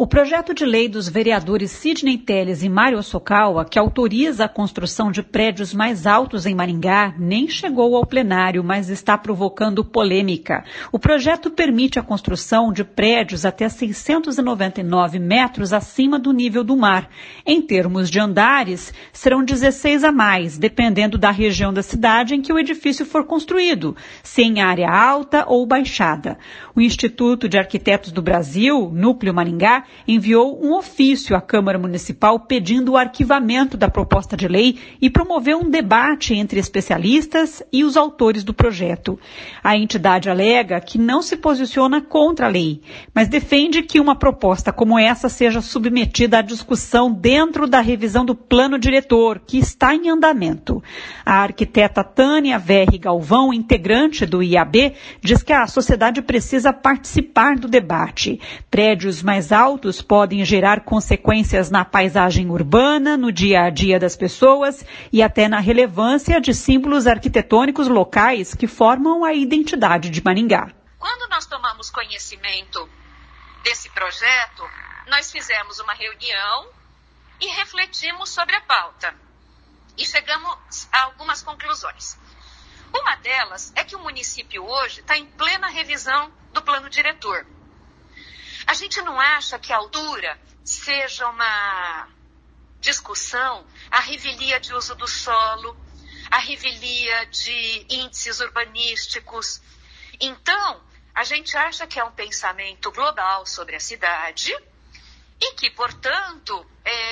O projeto de lei dos vereadores Sidney Telles e Mário Hosokawa, que autoriza a construção de prédios mais altos em Maringá, nem chegou ao plenário, mas está provocando polêmica. O projeto permite a construção de prédios até 699 metros acima do nível do mar. Em termos de andares, serão 16 a mais, dependendo da região da cidade em que o edifício for construído, se em área alta ou baixada. O Instituto de Arquitetos do Brasil, Núcleo Maringá, enviou um ofício à Câmara Municipal pedindo o arquivamento da proposta de lei e promoveu um debate entre especialistas e os autores do projeto. A entidade alega que não se posiciona contra a lei, mas defende que uma proposta como essa seja submetida à discussão dentro da revisão do plano diretor, que está em andamento. A arquiteta Tânia Verri Galvão, integrante do IAB, diz que a sociedade precisa participar do debate. Prédios mais altos podem gerar consequências na paisagem urbana, no dia a dia das pessoas e até na relevância de símbolos arquitetônicos locais que formam a identidade de Maringá. Quando nós tomamos conhecimento desse projeto, nós fizemos uma reunião e refletimos sobre a pauta e chegamos a algumas conclusões. Uma delas é que o município hoje está em plena revisão do plano diretor. A gente não acha que a altura seja uma discussão, a revelia de uso do solo, a revelia de índices urbanísticos. Então, a gente acha que é um pensamento global sobre a cidade e que, portanto,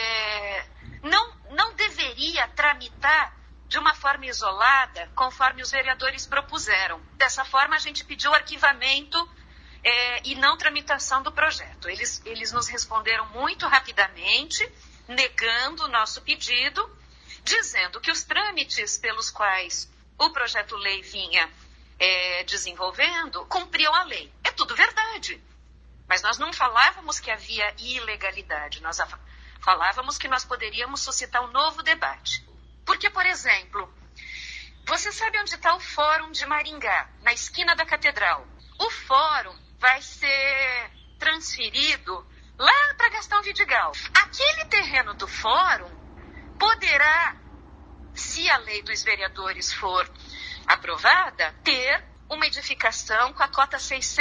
não deveria tramitar de uma forma isolada, conforme os vereadores propuseram. Dessa forma, a gente pediu o arquivamento e não tramitação do projeto. Eles nos responderam muito rapidamente, negando o nosso pedido, dizendo que os trâmites pelos quais o projeto-lei vinha desenvolvendo cumpriam a lei. É tudo verdade. Mas nós não falávamos que havia ilegalidade, nós falávamos que nós poderíamos suscitar um novo debate. Porque, por exemplo, você sabe onde está o Fórum de Maringá, na esquina da Catedral? O Fórum vai ser transferido lá para Gastão Vidigal. Aquele terreno do Fórum poderá, se a lei dos vereadores for aprovada, ter uma edificação com a cota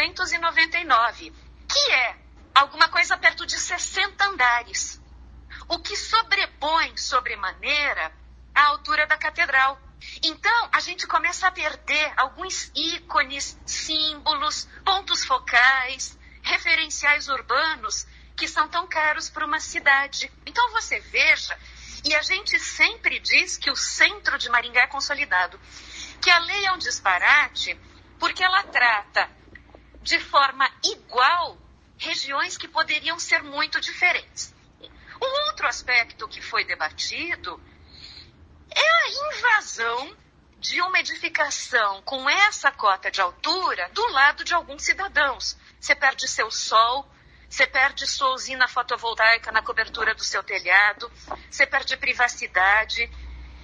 699, que é alguma coisa perto de 60 andares, o que sobrepõe sobremaneira a altura da catedral. Então, a gente começa a perder alguns ícones, símbolos, pontos focais, referenciais urbanos que são tão caros para uma cidade. Então, você veja, e a gente sempre diz que o centro de Maringá é consolidado, que a lei é um disparate porque ela trata de forma igual regiões que poderiam ser muito diferentes. Um outro aspecto que foi debatido é a invasão de uma edificação com essa cota de altura do lado de alguns cidadãos. Você perde seu sol, você perde sua usina fotovoltaica na cobertura do seu telhado, você perde privacidade.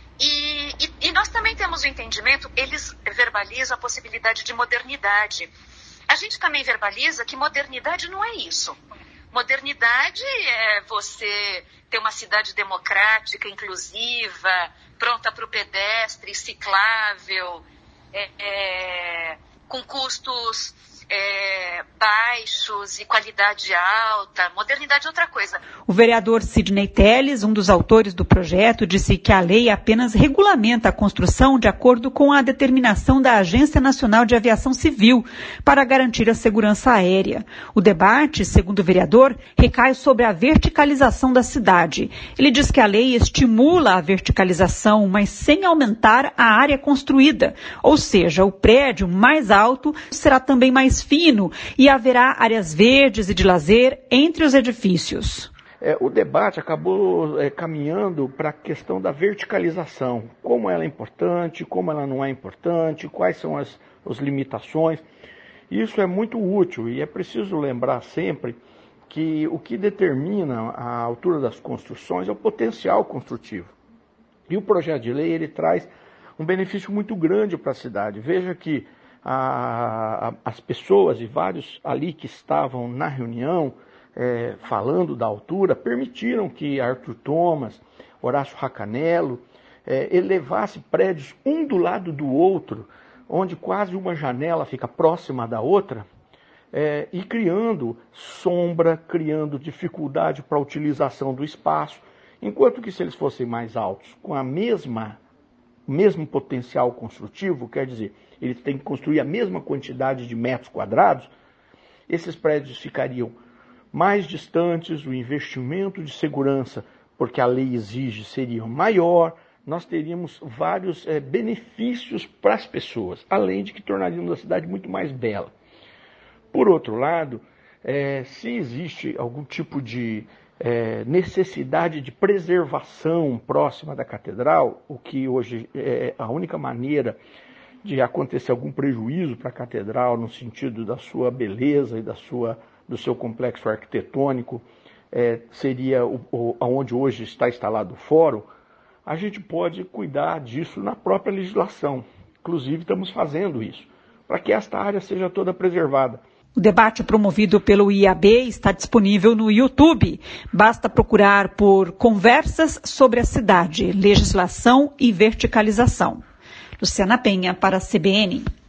E nós também temos o entendimento, eles verbalizam a possibilidade de modernidade. A gente também verbaliza que modernidade não é isso. Modernidade é você ter uma cidade democrática, inclusiva, pronta para o pedestre, ciclável, com custos baixos e qualidade alta. Modernidade é outra coisa. O vereador Sidney Telles, um dos autores do projeto, disse que a lei apenas regulamenta a construção de acordo com a determinação da Agência Nacional de Aviação Civil para garantir a segurança aérea. O debate, segundo o vereador, recai sobre a verticalização da cidade. Ele diz que a lei estimula a verticalização, mas sem aumentar a área construída. Ou seja, o prédio mais alto será também mais fino e haverá áreas verdes e de lazer entre os edifícios. O debate acabou caminhando para a questão da verticalização, como ela é importante, como ela não é importante, quais são as limitações. Isso é muito útil e é preciso lembrar sempre que o que determina a altura das construções é o potencial construtivo. E o projeto de lei ele traz um benefício muito grande para a cidade. Veja que as pessoas e vários ali que estavam na reunião falando da altura, permitiram que Arthur Thomas, Horácio Racanello, elevasse prédios um do lado do outro, onde quase uma janela fica próxima da outra, e criando sombra, criando dificuldade para a utilização do espaço, enquanto que se eles fossem mais altos, com a mesmo potencial construtivo, quer dizer, eles têm que construir a mesma quantidade de metros quadrados, esses prédios ficariam mais distantes, o investimento de segurança, porque a lei exige, seria maior, nós teríamos vários benefícios para as pessoas, além de que tornaríamos a cidade muito mais bela. Por outro lado, se existe algum tipo de necessidade de preservação próxima da catedral, o que hoje é a única maneira de acontecer algum prejuízo para a catedral no sentido da sua beleza e do seu complexo arquitetônico, seria onde hoje está instalado o fórum, a gente pode cuidar disso na própria legislação. Inclusive, estamos fazendo isso, para que esta área seja toda preservada. O debate promovido pelo IAB está disponível no YouTube. Basta procurar por Conversas sobre a Cidade, Legislação e Verticalização. Luciana Penha, para a CBN.